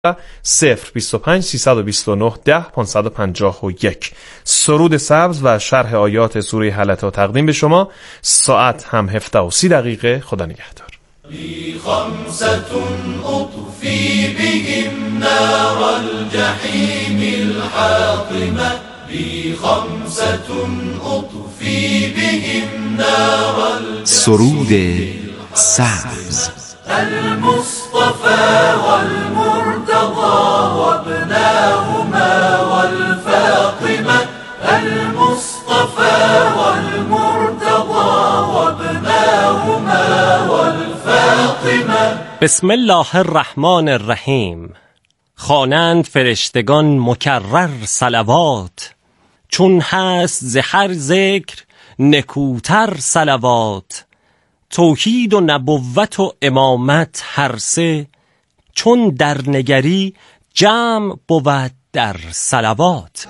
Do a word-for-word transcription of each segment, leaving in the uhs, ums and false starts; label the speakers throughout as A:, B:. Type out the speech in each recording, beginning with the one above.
A: صفر بیست و پنج سیصد و بیست و نه ده پانصد و پنجاه و یک. سرود سبز و شرح آیات سوره حلتا تقدیم به شما. ساعت هم هفده و سی دقیقه. خدا نگهدار.
B: لي خمسة أطفي بهم نار الجحيم الحاطمة لي خمسة أطفي بهم نار الجحيم.
C: سرود سبز.
B: المصطفى والمرتضى وابناهما والفاطمة المصطفى والمرتضى وابناهما والفاطمة.
D: بسم الله الرحمن الرحیم. خوانند فرشتگان مکرر صلوات، چون هست ز هر ذکر نکوتر صلوات. توحید و نبوت و امامت هر سه، چون در نگری جمع بود در صلوات.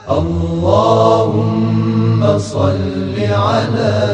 B: اللهم صل على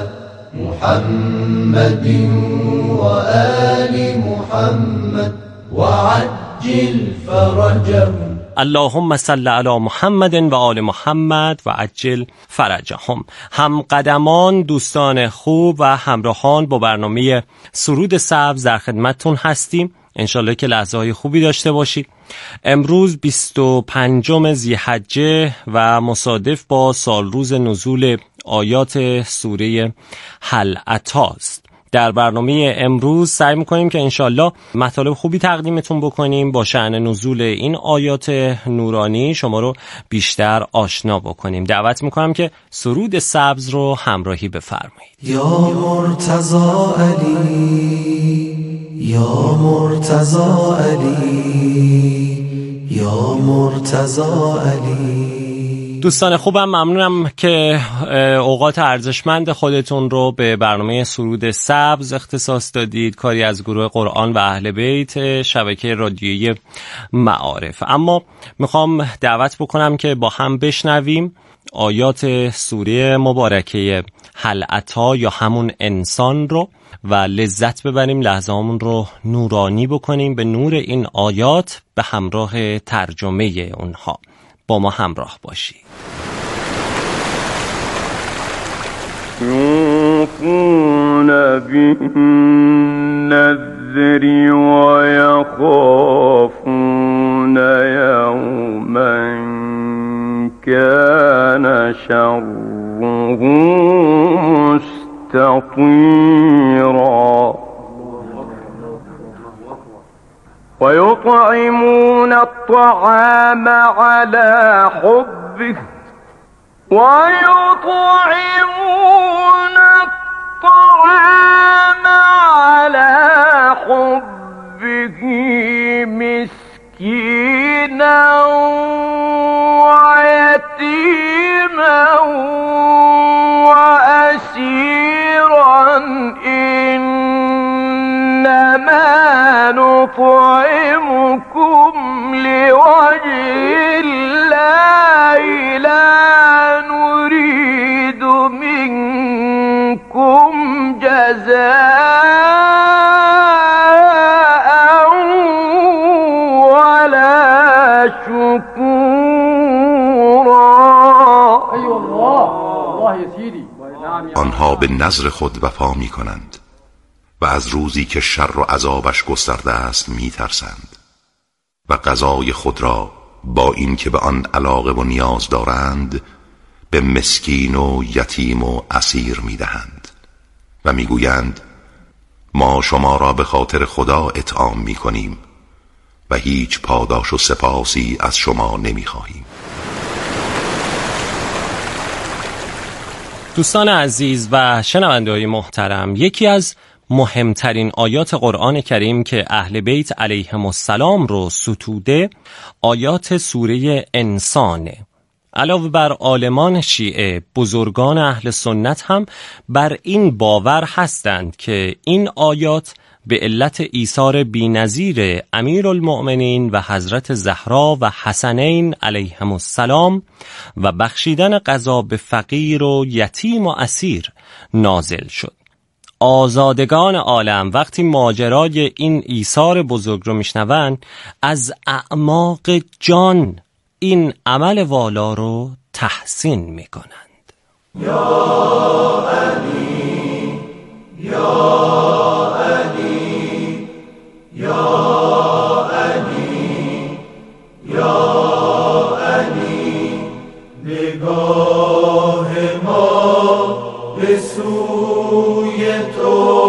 B: محمد و آل محمد و عجل فرجهم.
D: اللهم صل علی محمد و آل محمد و عجل فرجهم. هم قدمان، دوستان خوب و همراهان با برنامه سرود سبز در خدمتتون هستیم. انشالله که لحظه های خوبی داشته باشید. امروز بیست و پنجم ذی‌حجه و مصادف با سال روز نزول آیات سوره هل اتاست. در برنامه امروز سعی میکنیم که انشالله مطالب خوبی تقدیمتون بکنیم، با شأن نزول این آیات نورانی شما رو بیشتر آشنا بکنیم. دعوت میکنم که سرود سبز رو همراهی بفرمایید.
B: یا مرتضی علی، یا مرتضی علی، یا مرتضی علی.
D: دوستان خوبم، ممنونم که اوقات ارزشمند خودتون رو به برنامه سرود سبز اختصاص دادید، کاری از گروه قرآن و اهل بیت شبکه رادیویی معارف. اما میخوام دعوت بکنم که با هم بشنویم آیات سوره مبارکه هل اتی یا همون انسان رو و لذت ببریم، لحظه‌هامون رو نورانی بکنیم به نور این آیات به همراه ترجمه اونها. با ما همراه باشید.
E: یوفون بالنذر و یخافون یوما کان شره مستطیرا ويطعمون الطعام على حبه ويطعمون الطعام على حبه مسكينا ويتيما وأسيرا إنما نطعمكم لوجه الله لا نريد منكم جزاء ولا شكورا. أيوة الله الله يا سيدي.
F: آنها به نذر خود وفا می کنند و از روزی که شر و عذابش گسترده است می ترسند و غذای خود را با این که به آن علاقه و نیاز دارند به مسکین و یتیم و اسیر می دهند و می گویند ما شما را به خاطر خدا اطعام می کنیم و هیچ پاداش و سپاسی از شما نمی خواهیم.
D: دوستان عزیز و شنونده‌های محترم، یکی از مهمترین آیات قرآن کریم که اهل بیت علیهم السلام رو ستوده آیات سوره انسانه. علاوه بر عالمان شیعه، بزرگان اهل سنت هم بر این باور هستند که این آیات به علت ایثار بی‌نظیر امیرالمؤمنین و حضرت زهرا و حسنین علیهم السلام و بخشیدن غذا به فقیر و یتیم و اسیر نازل شد. آزادگان عالم وقتی ماجرای این ایثار بزرگ رو میشنون، از اعماق جان این عمل والا رو تحسین میکنند.
B: یا علی یا علی یا علی یا علی، نگاه ما به سوی تو،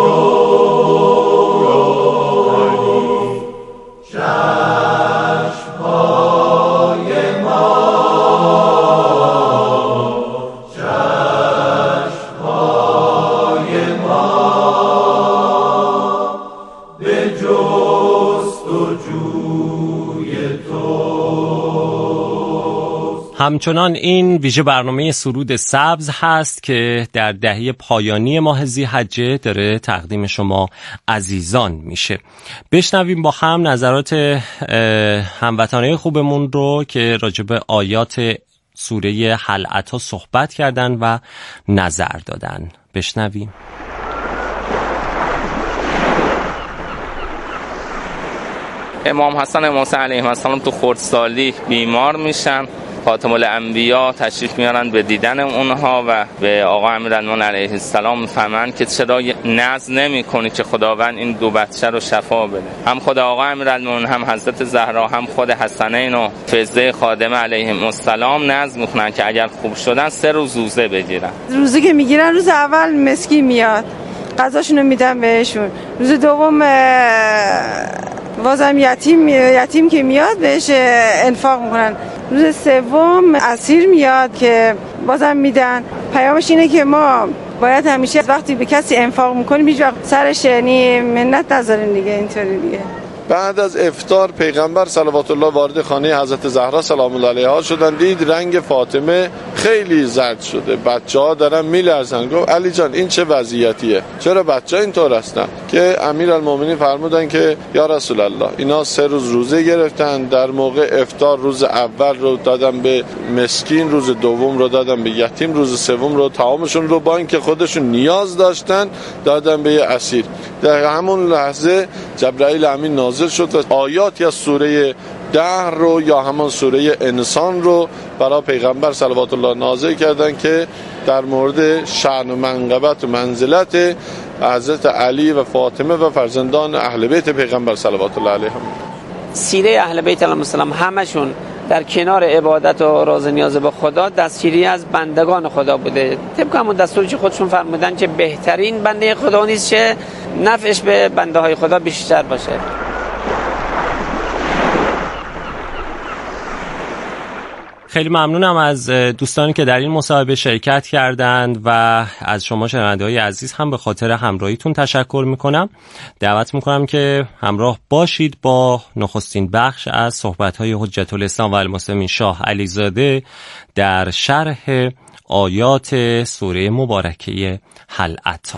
D: همچنان این ویژه برنامه سرود سبز هست که در دهه پایانی ماه ذی‌حجه داره تقدیم شما عزیزان میشه. بشنویم با هم نظرات هموطنای خوبمون رو که راجع به آیات سوره هل اتی صحبت کردن و نظر دادن. بشنویم.
G: امام حسن موسی علیه السلام تو خردسالی بیمار میشن، خاتم الانبیا تشریف میارن به دیدن اونها و به آقا امیرالمومنین علیه السلام میفهمن که چرا نذر نمی‌کنی که خداوند این دو بچه رو شفا بده. هم خود آقا امیرالمومنین هم حضرت زهرا هم خود حسنین و فضه خادمه علیهم السلام نذر میکنن که اگر خوب شدن سه روز روزه بگیرن.
H: روزه که میگیرن روز اول مسکین میاد غذاشونو میدن بهشون، روز دوم بازم یتیم یتیم که میاد بهش انفاق میکنن، روز سوم اسیر میاد که بازم میدن. پیامش اینه که ما باید همیشه وقتی به کسی انفاق میکنیم هیچ وقت سرش یعنی منت نذاریم دیگه. اینطوری دیگه.
I: بعد از افطار پیغمبر صلوات الله وارد خانه حضرت زهرا سلام الله علیها شدن، دید رنگ فاطمه خیلی زرد شده، بچه‌ها دارن میلرزن. گفت علی جان این چه وضعیتیه؟ چرا بچه‌ها اینطور هستن؟ که امیرالمومنین فرمودن که یا رسول الله اینا سه روز روزه گرفتن، در موقع افطار روز اول رو دادن به مسکین، روز دوم رو دادن به یتیم، روز سوم رو طعامشون رو با اینکه خودشون نیاز داشتن دادن به اسیر. در همون لحظه جبرائیل امین نازل شد و آیاتی از سوره دهر رو یا همان سوره انسان رو برای پیغمبر صلوات الله نازل کردن که در مورد شأن و منقبت و منزلت حضرت علی و فاطمه و فرزندان اهل بیت پیغمبر صلوات الله علیهم.
J: سیره اهل بیت علیهم السلام همشون در کنار عبادت و راز نیاز به خدا دستگیری از بندگان خدا بوده، طبق همون دستوری که خودشون فرمودن که بهترین بنده خدا نیست که نفعش به بنده های خدا بیشتر باشه.
D: خیلی ممنونم از دوستانی که در این مصاحبه شرکت کردند و از شما شنونده‌های عزیز هم به خاطر همراهیتون تشکر میکنم. دعوت میکنم که همراه باشید با نخستین بخش از صحبت‌های حجت الاسلام و المسلمین شاه علیزاده در شرح آیات سوره مبارکه هل اتی.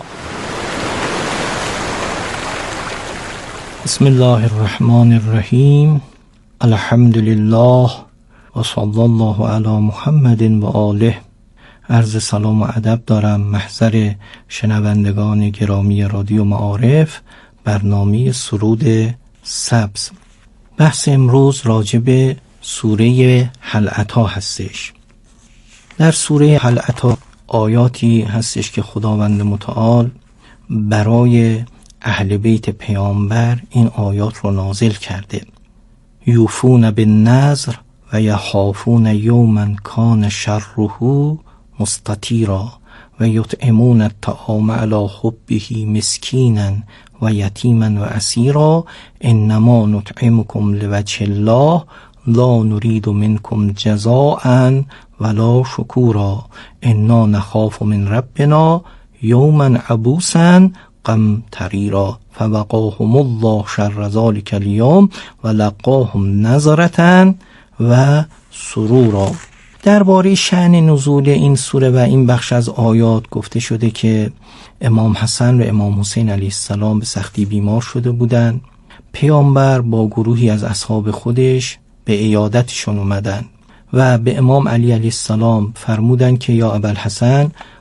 K: بسم الله الرحمن الرحیم. الحمد لله و صلی الله علی محمد و آله. عرض سلام و ادب دارم محضر شنوندگان گرامی رادیو معارف، برنامه سرود سبز. بحث امروز راجع به سوره هل اتی هستش. در سوره هل اتی آیاتی هستش که خداوند متعال برای اهل بیت پیامبر این آیات رو نازل کرده. یوفون بالنذر و یخافون یوما کان شره مستطیرا و یطعمون الطعام علی حبه مسکینا و یتیما و اسیرا انما نطعمکم لوجه الله لا نرید منکم جزاء ولا شکورا انا نخاف من ربنا یوما عبوسا قمطریرا فوقاهم الله شر ذلک الیوم و لقاهم نظرة و سرورا. درباره شأن نزول این سوره و این بخش از آیات گفته شده که امام حسن و امام حسین علیه السلام به سختی بیمار شده بودند. پیامبر با گروهی از اصحاب خودش به عیادتشون اومدن و به امام علی علیه السلام فرمودن که یا ابوالحسن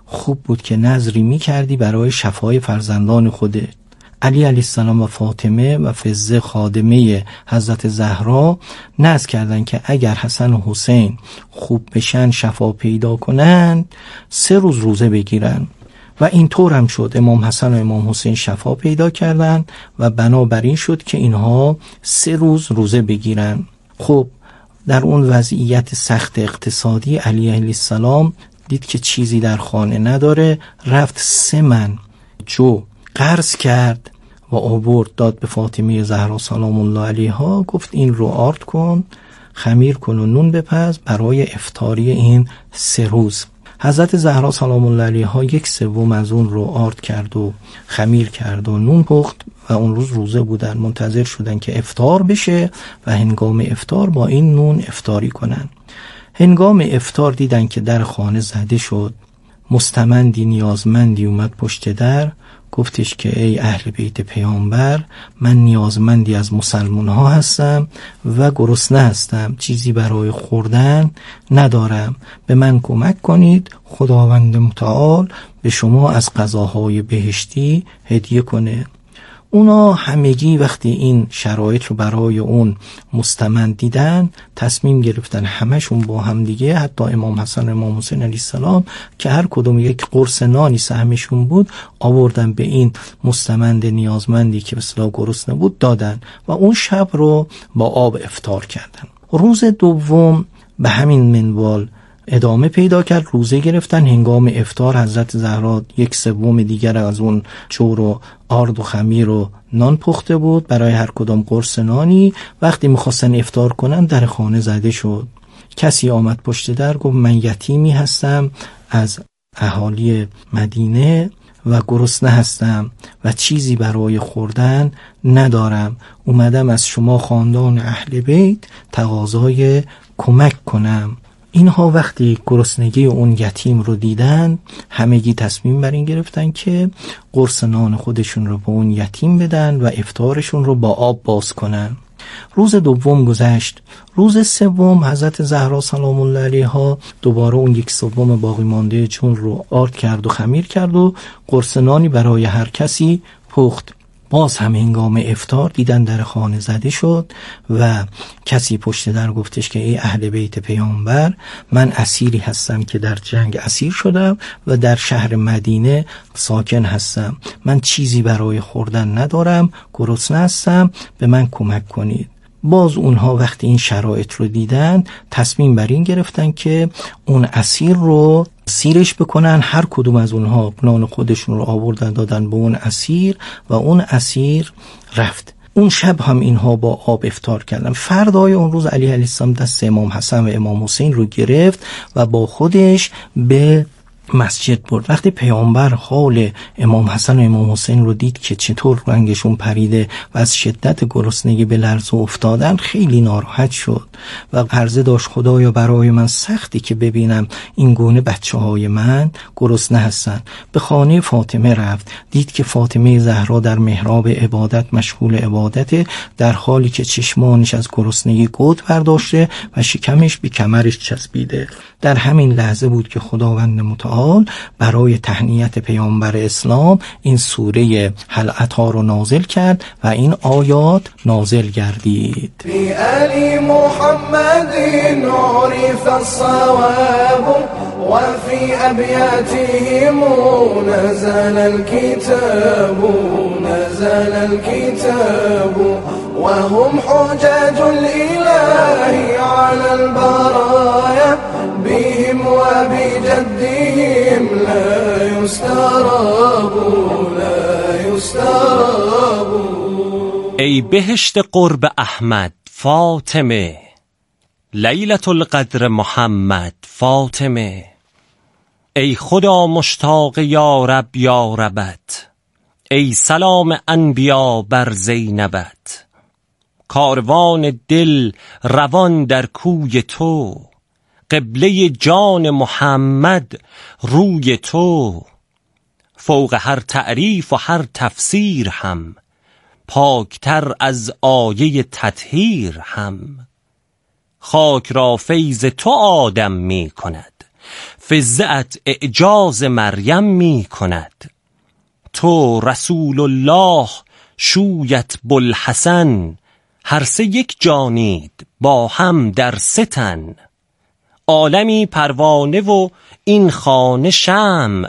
K: خوب بود که نذری می کردی برای شفای فرزندان خودت. علی علیه السلام و فاطمه و فزه خادمه حضرت زهرا نذر کردن که اگر حسن و حسین خوب بشن، شفا پیدا کنن، سه روز روزه بگیرن و اینطور هم شد. امام حسن و امام حسین شفا پیدا کردن و بنابراین شد که اینها سه روز روزه بگیرن. خب در اون وضعیت سخت اقتصادی علی علیه السلام دید که چیزی در خانه نداره، رفت سه من جو قرض کرد و آورد داد به فاطمه زهرا سلام الله علیها، گفت این رو آرد کن، خمیر کن و نون بپز برای افطاری این سه روز. حضرت زهرا سلام الله علیها یک سوم از اون رو آرد کرد و خمیر کرد و نون پخت و اون روز روزه بودن، منتظر شدن که افطار بشه و هنگام افطار با این نون افطاری کنن. هنگام افطار دیدن که در خانه زده شد. مستمندی نیازمندی اومد پشت در، گفتش که ای اهل بیت پیامبر، من نیازمندی از مسلمان ها هستم و گرسنه هستم، چیزی برای خوردن ندارم، به من کمک کنید خداوند متعال به شما از غذاهای بهشتی هدیه کنه. اونا همگی وقتی این شرایط رو برای اون مستمند دیدن تصمیم گرفتن همشون با هم دیگه، حتی امام حسن و امام حسین علیه السلام که هر کدوم یک قرص نانی سهمشون بود، آوردن به این مستمند نیازمندی که به اصطلاح گرسنه بود دادن و اون شب رو با آب افطار کردن. روز دوم به همین منوال ادامه پیدا کرد، روزه گرفتن. هنگام افطار حضرت زهرا یک سوم دیگر از اون چور و آرد و خمیر و نان پخته بود برای هر کدام قرص نانی. وقتی میخواستن افطار کنن در خانه زده شد. کسی آمد پشت در، گفت من یتیمی هستم از اهالی مدینه و گرسنه هستم و چیزی برای خوردن ندارم، اومدم از شما خاندان اهل بیت تقاضای کمک کنم. اینها وقتی گرسنگی اون یتیم رو دیدن، همگی تصمیم بر این گرفتن که قرص نان خودشون رو به اون یتیم بدن و افطارشون رو با آب باز کنن. روز دوم گذشت. روز سوم حضرت زهرا سلام الله علیها دوباره اون یک سوم باقی مانده چون رو آرد کرد و خمیر کرد و قرص نانی برای هر کسی پخت. باز هم هنگام افطار دیدن در خانه زده شد و کسی پشت در گفتش که ای اهل بیت پیامبر، من اسیری هستم که در جنگ اسیر شدم و در شهر مدینه ساکن هستم، من چیزی برای خوردن ندارم، گرسنه هستم، به من کمک کنید. باز اونها وقتی این شرایط رو دیدن تصمیم بر این گرفتن که اون اسیر رو سیرش بکنن. هر کدوم از اونها نان خودشون رو آوردن دادن به اون اسیر و اون اسیر رفت. اون شب هم اینها با آب افطار کردن. فردای اون روز علی علیه السلام دست امام حسن و امام حسین رو گرفت و با خودش به مسجد برد. وقتی پیامبر حال امام حسن و امام حسین رو دید که چطور رنگشون پریده و از شدت گرسنگی به لرزه افتادن، خیلی ناراحت شد و عرضه داشت خدایا برای من سختی که ببینم این گونه بچه های من گرسنه هستن. به خانه فاطمه رفت، دید که فاطمه زهرا در محراب عبادت مشغول عبادته، در حالی که چشمانش از گرسنگی گود برداشته و شکمش به کمرش چسبیده. در همین لحظه بود که خداوند متعال برای تهنیت پیامبر اسلام این سوره هل اتی رو نازل کرد و این آیات نازل گردید.
B: فی آل محمد عرف الصواب و فی ابیاتهم نزل الكتاب نزل الكتاب وهم حجاج الاله على البرايا بهم وبجدهم لا يستراب لا يستراب.
D: ای بهشت قرب احمد فاطمه، لیلة القدر محمد فاطمه، ای خدا مشتاق یارب یاربت، ای سلام انبیا بر زینبت، کاروان دل روان در کوی تو، قبله جان محمد روی تو، فوق هر تعریف و هر تفسیر هم، پاکتر از آیه تطهیر هم، خاک را فیض تو آدم می کند، فزعت اعجاز مریم می کند. تو رسول الله شویت بوالحسن، هر سه یک جانید با هم در ستن. عالمی پروانه و این خانه شمع،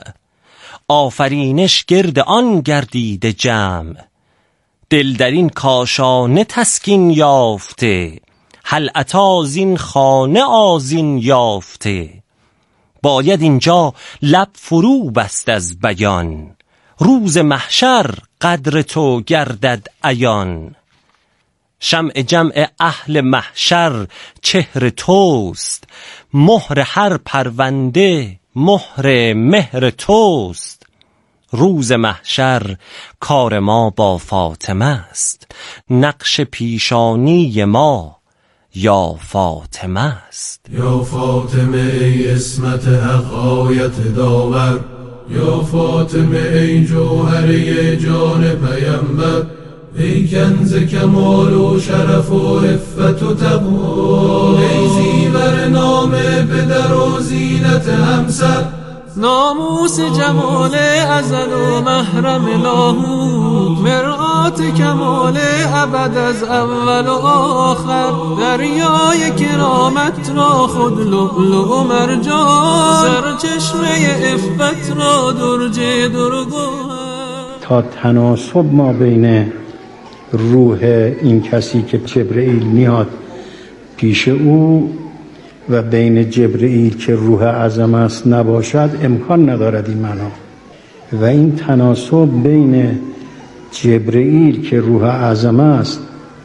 D: آفرینش گرد آن گردیده جمع. دل در این کاشانه تسکین یافته، هل اتی زین خانه آذین یافته. باید اینجا لب فرو بست از بیان، روز محشر قدر تو گردد عیان. شمع جمع اهل محشر چهر توست، مهر هر پرونده مهر مهر توست. روز محشر کار ما با فاطمه است، نقش پیشانی ما یا فاطمه است.
B: یا فاطمه ای اسمت حق آیت داور، یا فاطمه ای جوهره جان پیامبر. ای کنز کمال و شرف و عفت و تقوا، ای زیور نام پدر و زینت همسر.
L: ناموس جمال ازل و محرم لاهوت، مرآت کمال ابد از اول و آخر. دریای کرامت را خود لؤلؤ و مرجان، سرچشمه عفت را درج درگوهر.
M: تا تناسب ما بین روح این کسی که جبرئیل میاد پیش او و بین جبرئیل که روح اعظم است نباشد امکان ندارد این معنا. و این تناسب بین جبرئیل که روح اعظم است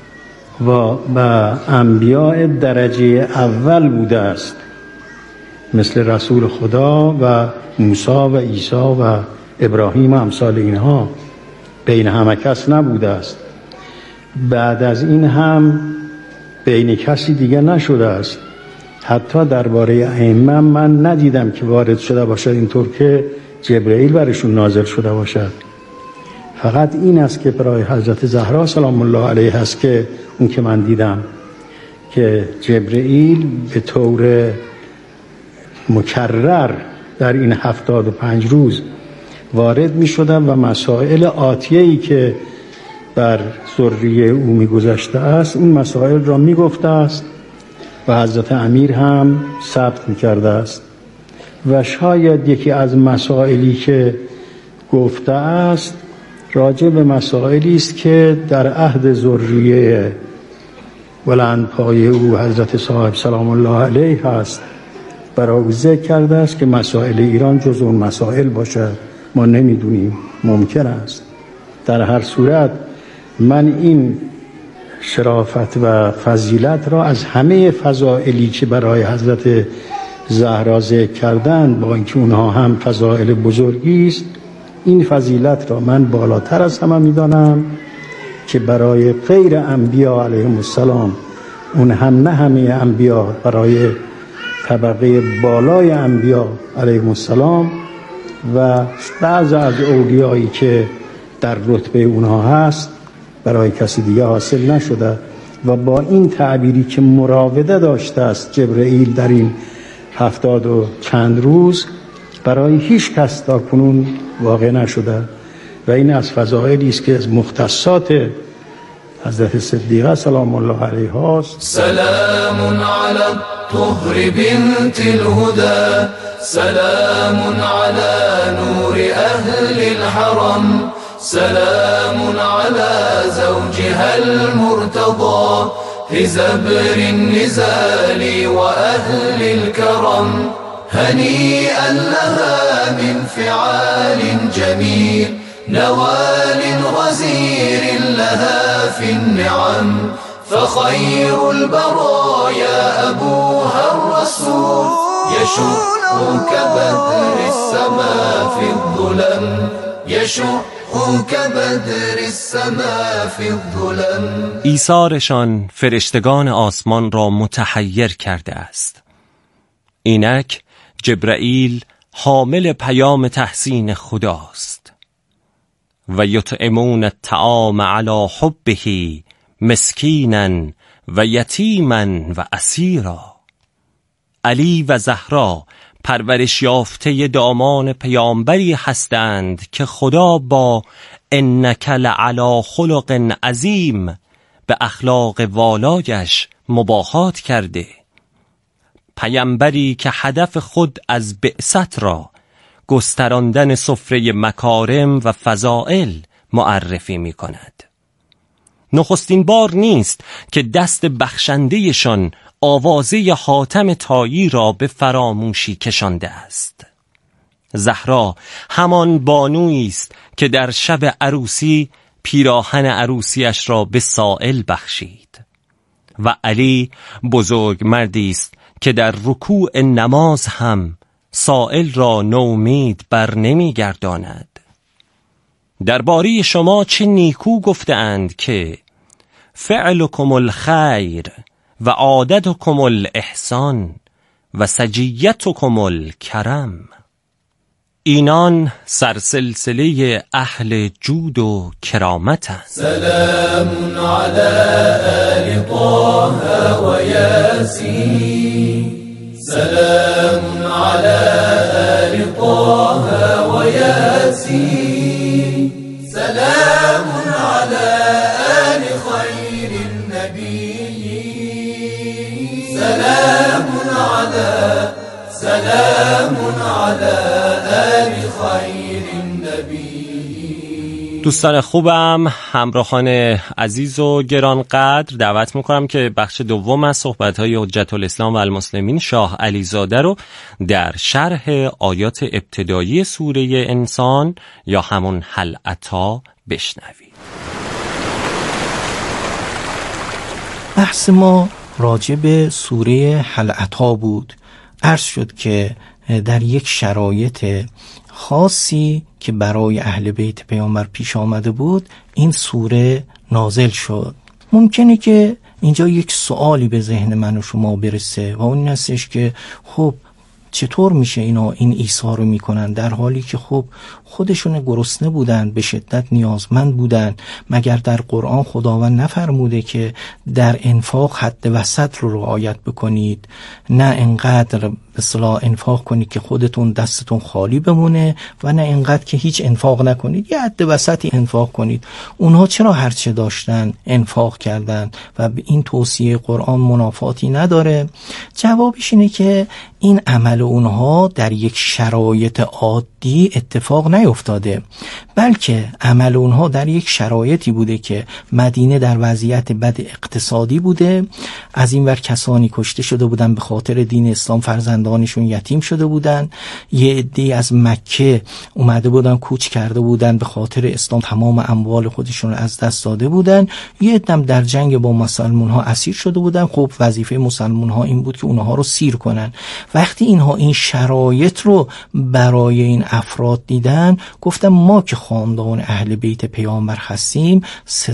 M: و با انبیاء درجه اول بوده است، مثل رسول خدا و موسی و عیسی و ابراهیم و امثال اینها، بین همه کس نبوده است. بعد از این هم بین کسی دیگه نشده است. حتی درباره ائمه من ندیدم که وارد شده باشد اینطور که جبرئیل برشون نازل شده باشد. فقط این است که برای حضرت زهرا سلام الله علیها است که اون که من دیدم که جبرئیل به طور مکرر در این هفتاد و پنج روز وارد می شدن و مسائل آتیه‌ای که بر ذریه او می گذشته است این مسائل را می گفته است و حضرت امیر هم ثبت می کرده است. و شاید یکی از مسائلی که گفته است راجع به مسائلی است که در عهد ذریه بلند پایه او حضرت صاحب سلام الله علیه است. برای او ذکر کرده است که مسائل ایران جز اون مسائل باشد، ما نمیدونیم، ممکن است. در هر صورت من این شرافت و فضیلت را از همه فضائلی که برای حضرت زهرا ذکر کردند، با اینکه اونها هم فضائل بزرگی است، این فضیلت را من بالاتر از همه میدانم که برای غیر انبیا علیهم السلام، اون هم نه همه انبیا، برای طبقه بالای انبیا علیهم السلام و بعض از اولیایی که در رتبه اونها هست برای کسی دیگه حاصل نشده. و با این تعبیری که مراوده داشته است جبرئیل در این هفتاد و چند روز، برای هیچ کس تا کنون واقع نشده. و این از فضائلی است که از مختصات حضرت صدیقه سلام الله علیها است.
B: سلام علی الطهر بنت الهدى، سلام علی نور اهل الحرم، سلام علی زوجها المرتضى، لزبر النزال وأهل الكرم. هنيئا لها من فعال جميل، نوال غزير لها في النعم. فخير البرايا أبوها الرسول، يشق كبدر السماء في الظلم، يشق كبدر السماء في الظلم.
D: ایثارشان فرشتگان آسمان را متحیر کرده است. اینک جبرائیل حامل پیام تحسین خداست. و یطعمون الطعام علی حبه مسکینا و یتیما و اسیرا. علی و زهرا پرورش یافته دامان پیامبری هستند که خدا با انک لعلی خلق عظیم به اخلاق والایش مباهات کرده. پیامبری که هدف خود از بعثت را گستراندن سفره مکارم و فضائل معرفی می کند. نخستین بار نیست که دست بخشندهشان آوازه حاتم طایی را به فراموشی کشانده است. زهرا همان بانویی است که در شب عروسی پیراهن عروسیش را به سائل بخشید و علی بزرگ مردی است که در رکوع نماز هم سائل را نومید بر نمی گرداند. درباره شما چه نیکو گفتند که فعلکم الخیر و عادتکم الاحسان و سجیتکم الکرم. اینان سرسلسله اهل جود و کرامتند.
B: سلام علی آل طه و یاسین، سلام علی آل طه و یاسین، سلام علی آل خیر النبی، سلام علی سلام علی آل خیر النبی.
D: دوستان خوبم، همراهان عزیز و گرانقدر، دعوت میکنم که بخش دوم از صحبت‌های حجت الاسلام و المسلمین شاه علیزاده رو در شرح آیات ابتدایی سوره انسان یا همون هل اتی بشنوید.
K: بحث ما راجع به سوره هل اتی بود. عرض شد که در یک شرایط خاصی که برای اهل بیت پیامبر پیش آمده بود این سوره نازل شد. ممکنه که اینجا یک سوالی به ذهن من و شما برسه و اون این هستش که خب چطور میشه اینا این ایثار رو میکنن در حالی که خب خودشون گرسنه بودن، به شدت نیازمند بودن؟ مگر در قرآن خداوند نفرموده که در انفاق حد وسط رو رعایت بکنید، نه انقدر به اصطلاح انفاق کنید که خودتون دستتون خالی بمونه و نه انقدر که هیچ انفاق نکنید، یه حد وسطی انفاق کنید؟ اونها چرا هرچه داشتن انفاق کردن و به این توصیه قرآن منافاتی نداره؟ جوابش اینه که این عمل اونها در یک شرایط عادی اتفاق نیفتاده، بلکه عمل اونها در یک شرایطی بوده که مدینه در وضعیت بد اقتصادی بوده، از این ور کسانی کشته شده بودن به خاطر دین اسلام، فرزندانشون یتیم شده بودن، یه عده‌ای از مکه اومده بودن کوچ کرده بودن به خاطر اسلام، تمام اموال خودشون رو از دست داده بودن، یه عده‌ام در جنگ با مسلمان ها اسیر شده بودن. خب وظیفه مسلمان ها این بود که اونها رو سیر کنن. وقتی اینها این شرایط رو برای این افراد دیدن، گفتن ما که خاندان اهل بیت پیامبر هستیم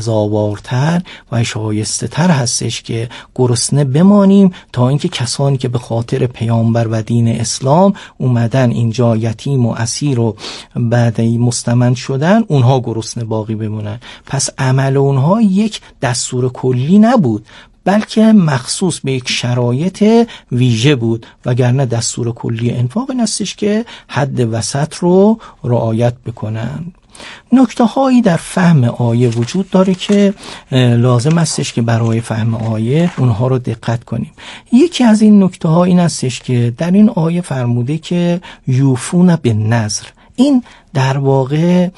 K: سزاوارتر و شایسته تر هستش که گرسنه بمانیم تا اینکه کسانی که به خاطر پیامبر و دین اسلام اومدن اینجا یتیم و اسیر و بعدی مستمند شدن اونها گرسنه باقی بمونن. پس عمل اونها یک دستور کلی نبود، بلکه مخصوص به یک شرایط ویژه بود، وگرنه دستور کلی انفاق این هستش که حد وسط رو رعایت بکنن. نکته هایی در فهم آیه وجود داره که لازم استش که برای فهم آیه اونها رو دقت کنیم. یکی از این نکته ها این استش که در این آیه فرموده که یوفون بالنذر. این در واقع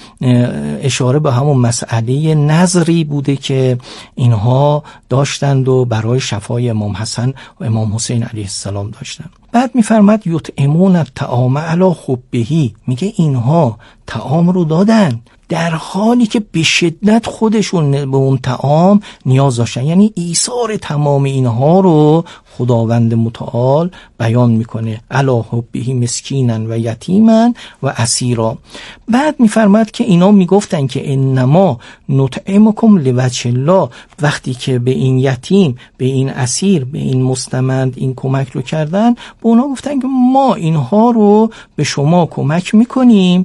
K: اشاره به همون مسئله نظری بوده که اینها داشتند و برای شفای امام حسن و امام حسین علیه السلام داشتند. بعد میفرماد یطعمون الطعام علی حبه، میگه اینها طعام رو دادن در حالی که به شدت خودشون به اون طعام نیاز داشتن. یعنی ایثار تمام اینها رو خداوند متعال بیان میکنه، علی حبه مسکینا و یتیما و اسیرا. بعد میفرماد که اینا میگفتن که انما نطعمکم لوجه الله، وقتی که به این یتیم، به این اسیر، به این مستمند این کمک رو کردن، به اونا گفتن که ما اینها رو به شما کمک میکنیم،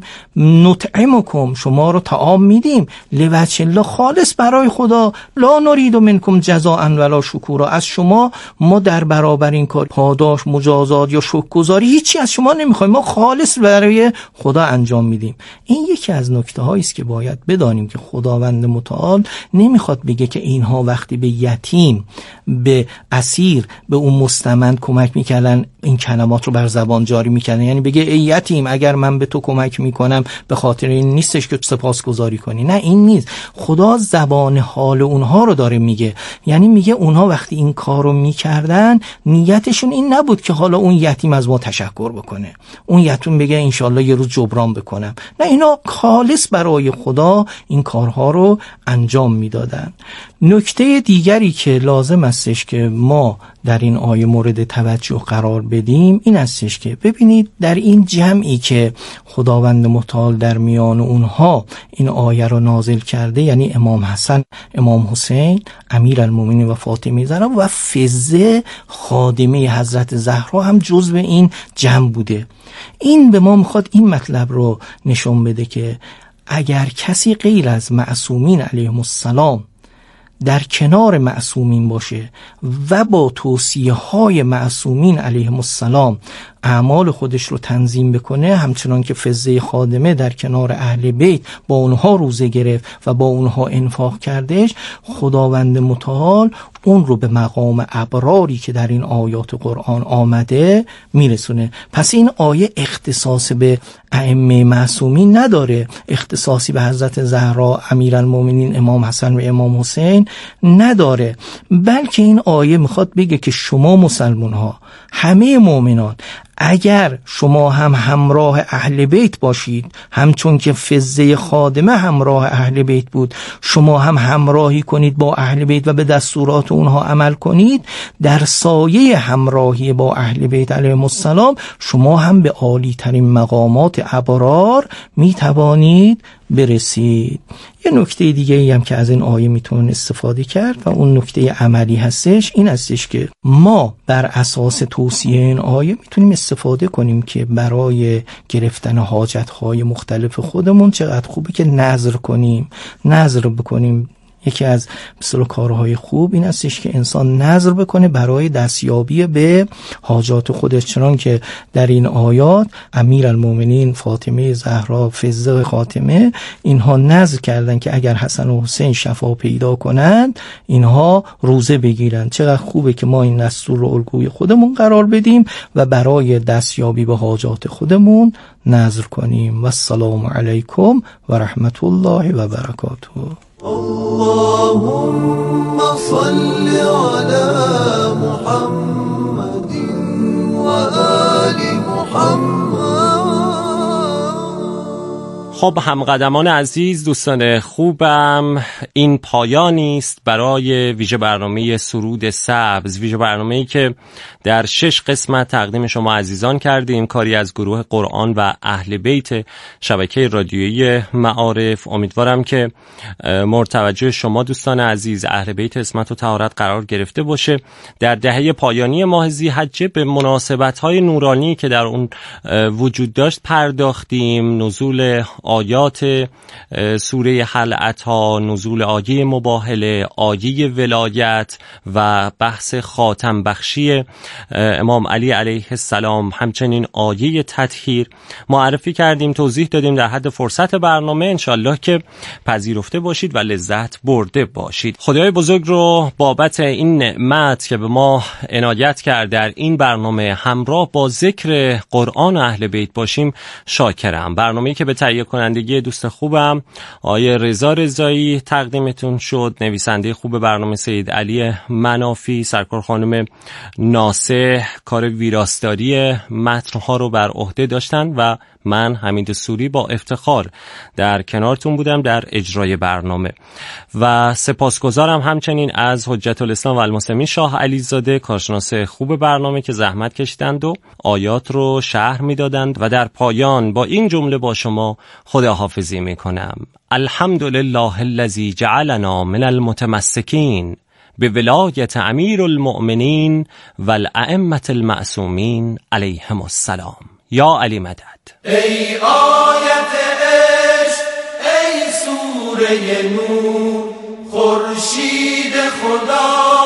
K: نطعمکم، شما رو طعام میدیم، لوجه الله، خالص برای خدا، لا نرید منکم جزاء ولا شکورا، از شما ما در برابر این کار پاداش، مجازات یا شکرگزاری هیچی از شما نمیخوایم، ما خالص برای خدا انجام میدیم. این یکی از نکته هایی است که باید بدانیم که خداوند متعال نمیخواد بگه که اینها وقتی به یتیم، به اسیر، به اون مستمند کمک میکردن این کلمات رو بر زبان جاری میکردن، یعنی بگه ای یتیم اگر من به تو کمک میکنم به خاطر این نیستش که سپاسگزاری کنی. نه، این نیست. خدا زبان حال اونها رو داره میگه، یعنی میگه اونها وقتی این کار رو میکردن نیتشون این نبود که حالا اون یتیم از ما تشکر بکنه، اون یتیم بگه انشالله یه روز جبران بکنم. نه، اینا خالص برای خدا این کارها رو انجام میدادن. نکته دیگری که لازم استش که ما در این آیه مورد توجه قرار بدیم این استش که ببینید در این جمعی که خداوند متعال در میان اونها این آیه رو نازل کرده، یعنی امام حسن، امام حسین، امیرالمومنین و فاطمه زهرا و فزه خادمه حضرت زهرا هم جزو این جمع بوده. این به ما میخواد این مطلب رو نشون بده که اگر کسی غیر از معصومین علیهم السلام در کنار معصومین باشه و با توصیه های معصومین علیهم السلام اعمال خودش رو تنظیم بکنه، همچنان که فزه خادمه در کنار اهل بیت با اونها روزه گرفت و با اونها انفاق کردش، خداوند متعال اون رو به مقام ابراری که در این آیات قرآن آمده میرسونه. پس این آیه اختصاص به ائمه معصومین نداره، اختصاصی به حضرت زهرا، امیرالمومنین امام حسن و امام حسین نداره، بلکه این آیه میخواد بگه که شما مسلمان ها، همه مؤمنان، اگر شما هم همراه اهل بیت باشید، همچون که فزه خادمه همراه اهل بیت بود، شما هم همراهی کنید با اهل بیت و به دستورات اونها عمل کنید، در سایه همراهی با اهل بیت علیهم السلام شما هم به عالی ترین مقامات ابرار می توانید برسید. یه نکته دیگه ای هم که از این آیه میتونن استفاده کرد و اون نکته عملی هستش این هستش که ما بر اساس توصیه این آیه میتونیم استفاده کنیم که برای گرفتن حاجتهای مختلف خودمون چقدر خوبه که نذر کنیم، نذر بکنیم. یکی از مثلا کارهای خوب این استش که انسان نذر بکنه برای دستیابی به حاجات خودش، چنان که در این آیات امیرالمومنین فاطمه زهرا فزه خاتمه اینها نذر کردن که اگر حسن و حسین شفا پیدا کنند اینها روزه بگیرن. چقدر خوبه که ما این دستور رو الگوی خودمون قرار بدیم و برای دستیابی به حاجات خودمون نذر کنیم. و السلام علیکم و رحمت الله و برکاته.
B: اللهم صل على محمد و آل محمد.
D: خب همقدمان عزیز، دوستان خوبم، این پایانی است برای ویژه برنامه سرود سبز، ویژه برنامه‌ای که در شش قسمت تقدیم شما عزیزان کردیم، کاری از گروه قرآن و اهل بیت شبکه رادیویی معارف. امیدوارم که مورد توجه شما دوستان عزیز اهل بیت عصمت و طهارت قرار گرفته باشه. در دهه پایانی ماه ذی‌حجه به مناسبت‌های نورانی که در اون وجود داشت پرداختیم، نزول آیات سوره هل اتی، نزول آیه مباهله، آیه ولایت و بحث خاتم بخشی امام علی علیه السلام، همچنین آیه تطهیر معرفی کردیم، توضیح دادیم در حد فرصت برنامه. انشالله که پذیرفته باشید و لذت برده باشید. خدای بزرگ رو بابت این نعمت که به ما عنایت کرد در این برنامه همراه با ذکر قرآن و اهل بیت باشیم شاکرم. برنامه‌ای که به تهیه کنندگی دوست خوبم آیه رضا رضایی تقدیمتون شد، نویسنده خوب برنامه سید علی منافی، سرکار خانم ناصح کار ویراستاری متن‌ها رو بر عهده داشتن و من حمید سوری با افتخار در کنارتون بودم در اجرای برنامه. و سپاسگزارم همچنین از حجت الاسلام و المسلمین شاه علیزاده، کارشناس خوب برنامه که زحمت کشیدند و آیات رو شرح میدادند. و در پایان با این جمله با شما خداحافظی میکنم: الحمدلله الذی جعلنا من المتمسکین به ولایت امیر المؤمنین و الائمة المعصومین علیهم السلام. یا علی مدد.
B: ای آیت عشق، ای سوره نور، خورشید خدا